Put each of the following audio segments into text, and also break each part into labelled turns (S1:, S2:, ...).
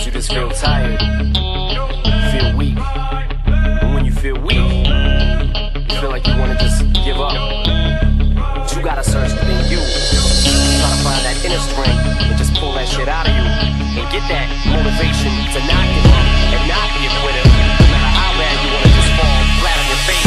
S1: you just feel tired, feel weak. And when you feel weak, you feel like you wanna just give up. But you gotta search within you. Try to find that inner strength and just pull that shit out of you. And get that motivation to not give up and not be a quitter. No matter how bad you wanna just fall flat on your face.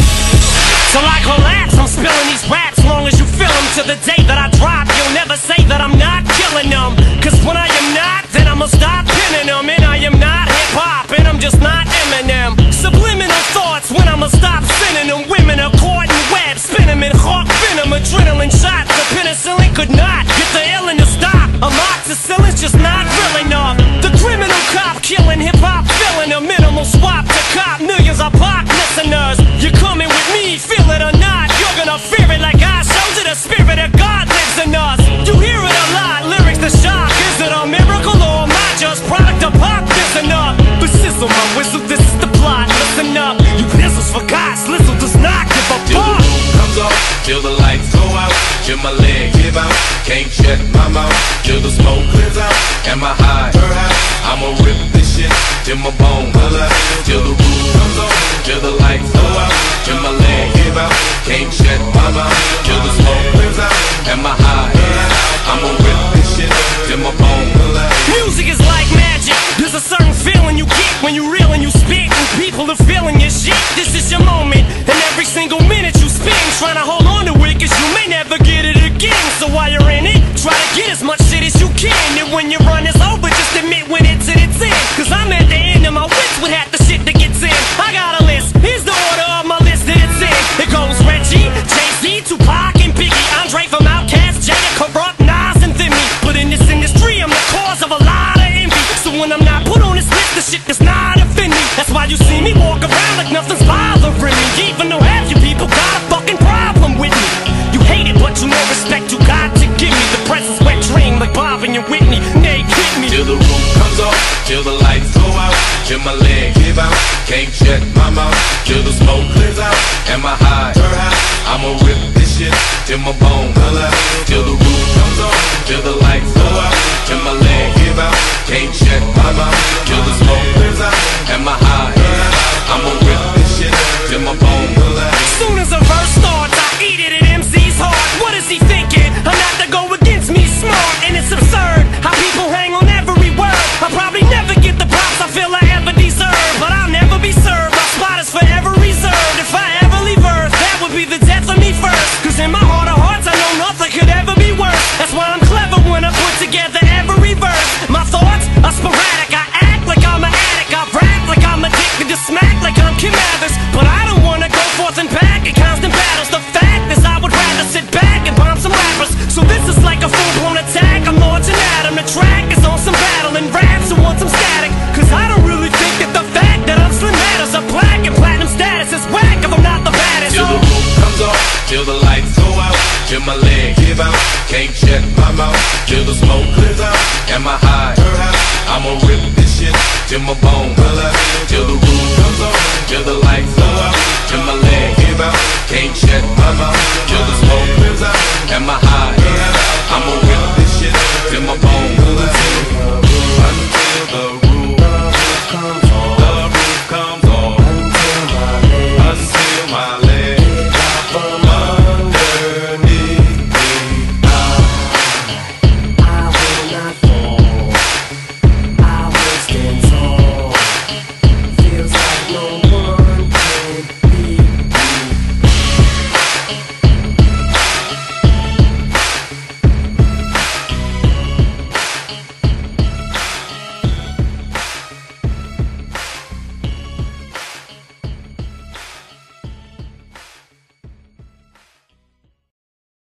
S2: So like relax, I'm spilling these raps long as you feel them. To the day that I drop, you'll never say that I'm not killing them. Cause when I am not, then I'ma stop pinning them. And I am not hip-hop, and I'm just not Eminem. Subliminal thoughts when I'ma stop sending them. Women are caught in webs, spin them in hawk venom. Adrenaline shots, the penicillin could not get the illin' to stop. Amoxicillin's just not real enough. The criminal cop killing hip-hop, filling a minimal swap to cop millions of pop listeners. You're coming with me, feel it or not, you're gonna fear it like I showed you. The spirit of God lives in us. You hear it a lot, lyrics to shock. Is it a miracle or am I just product of pop? Listen up, but sizzle my whistle, this is the plot. Listen up, you pistols for God, Slizzle does not give a fuck.
S3: Till the roof comes off, till the lights go out, till my leg give out, can't shut my mouth, till the smoke clears out. Am I high? I'ma rip this shit till my bone holler. Till the roof comes off, till the lights go out, till my leg give out, can't shut my mouth, till the smoke clears out. Am I high? I'ma rip this shit till my bone holler.
S2: Music is like magic. There's a certain feeling you get when you reel and you spit, and people are feeling your shit. This is your moment, and every single minute you spend trying to hold on to it, cause you may never get it again. So while you're in it, try to get as much shit as you can. And when your run is over, just admit when it's in its end. Cause I'm at the end of my wits with half the shit that gets in. I got a list, here's the order of my list that it's in. It goes Reggie, Jay-Z, Tupac, and Biggie, Andre from Outkast, Jada, Corrupt, Nas, and Thimmy. But in this industry, I'm the cause of a lot of envy. So when I'm not put on this list, the shit does not offend me. That's why you see me walk around like nothing's bothering me. Even though half you people got a fucking problem with me. You hate it, but you know respect you got to give me. The presence wet dream like Bob and your Whitney. They hit me.
S3: Till the roof comes off, till the lights go out, till my leg give out, can't shut my mouth, till the smoke clears out. Am I high? I'ma rip this shit till my bone holler. Till the roof comes off, till the lights go out, till my leg give out, can't shut my mouth, till the smoke clears out. Am I high? I'ma rip this shit till my bone holler.
S2: Soon as a verse starts, I eat it at MC's heart. What is he thinking? I'm not to go against me, smart, and it's absurd how people hang on every word. I'll probably never get the props I feel I ever deserve, but I'll never be served. My spot is forever reserved. If I ever leave Earth, that would be the death of me first. Cause in my heart of hearts, I know nothing could ever be worse. That's why I'm clever when I put together every verse. My thoughts are sporadic. I act like I'm an addict. I rap like I'm addicted to smack like I'm Kim Mathers. But I don't wanna go forth and back in constant battles. The fact is I would rather sit back and bomb some rappers. So this is like a full-blown attack. I'm launching at 'em. The track is on some battle and raps who want some static. Cause I don't really think that the fact that I'm Slim matters. A black and platinum status is whack if I'm not the baddest.
S3: Till the roof comes off, till the lights go out, till my leg give out, can't shut my mouth, till the smoke clears out. Am I high? I'ma rip this shit till my bone holler. Till the roof comes off, till the lights go out, till my leg give out, can't shut my mouth, till the smoke clears out.